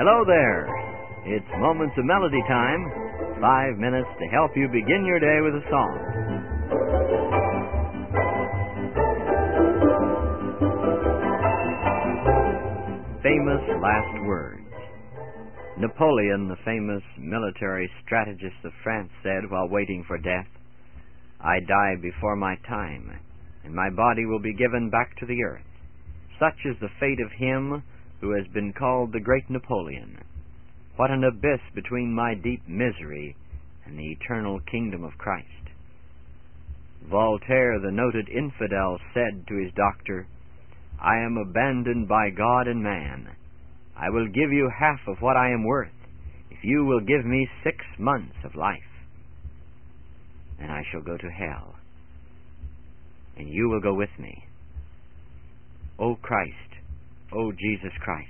Hello there. It's Moments of Melody time. 5 minutes to help you begin your day with a song. Famous last words. Napoleon, the famous military strategist of France, said while waiting for death, "I die before my time, and my body will be given back to the earth." Such is the fate of him who has been called the great Napoleon. What an abyss between my deep misery and the eternal kingdom of Christ. Voltaire, the noted infidel, said to his doctor, "I am abandoned by God and man. I will give you half of what I am worth if you will give me 6 months of life. And I shall go to hell, and you will go with me. O Christ, O Jesus Christ."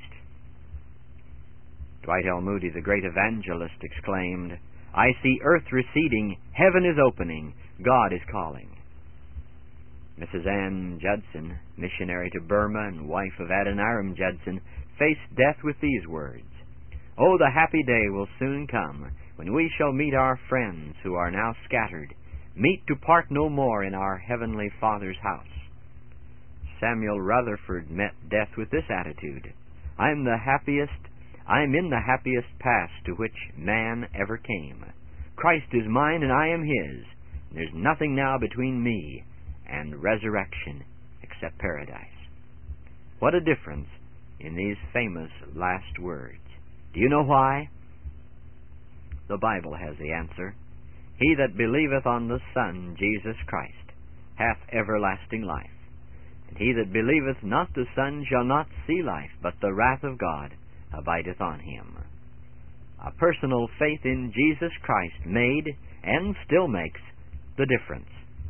Dwight L. Moody, the great evangelist, exclaimed, "I see earth receding, heaven is opening, God is calling." Mrs. Ann Judson, missionary to Burma and wife of Adoniram Judson, faced death with these words, "Oh, the happy day will soon come when we shall meet our friends who are now scattered, meet to part no more in our heavenly Father's house." Samuel Rutherford met death with this attitude, I am in the happiest pass to which man ever came. Christ is mine and I am His. There's nothing now between me and resurrection except paradise." What a difference in these famous last words. Do you know why? The Bible has the answer. "He that believeth on the Son, Jesus Christ, hath everlasting life. And he that believeth not the Son shall not see life, but the wrath of God abideth on him." A personal faith in Jesus Christ made, and still makes, the difference.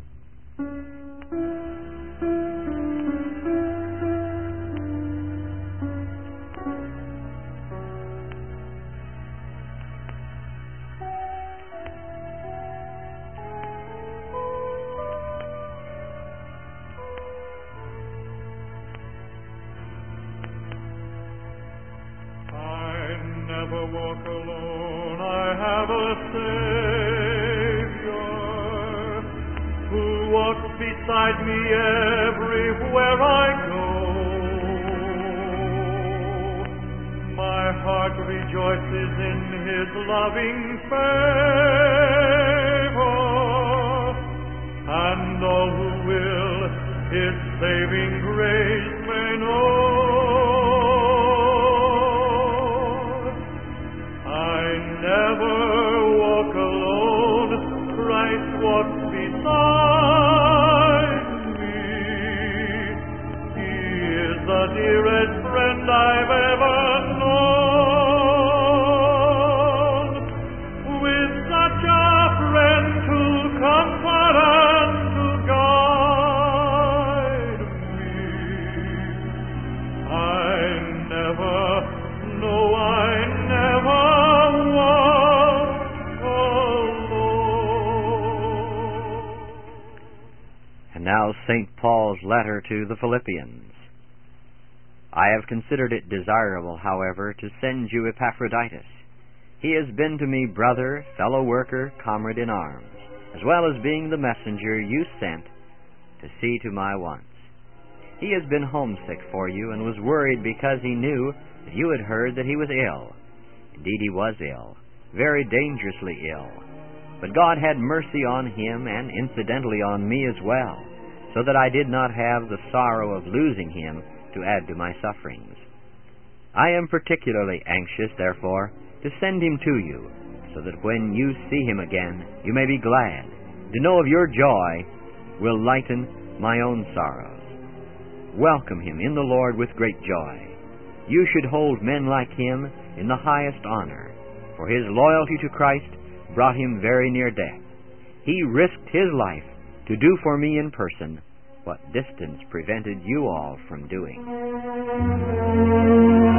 Never walk alone, I have a Savior who walks beside me everywhere I go. My heart rejoices in His loving favor, and all who will His saving grace may know. Never walk alone, Christ walks beside me. He is the dearest friend I've ever known. With such a friend to comfort and to guide me, I never Now St. Paul's letter to the Philippians. "I have considered it desirable, however, to send you Epaphroditus. He has been to me brother, fellow worker, comrade in arms, as well as being the messenger you sent to see to my wants. He has been homesick for you and was worried because he knew that you had heard that he was ill. Indeed, he was ill, very dangerously ill. But God had mercy on him and incidentally on me as well, so that I did not have the sorrow of losing him to add to my sufferings. I am particularly anxious, therefore, to send him to you, so that when you see him again, you may be glad. To know of your joy will lighten my own sorrows. Welcome him in the Lord with great joy. You should hold men like him in the highest honor, for his loyalty to Christ brought him very near death. He risked his life to do for me in person what distance prevented you all from doing."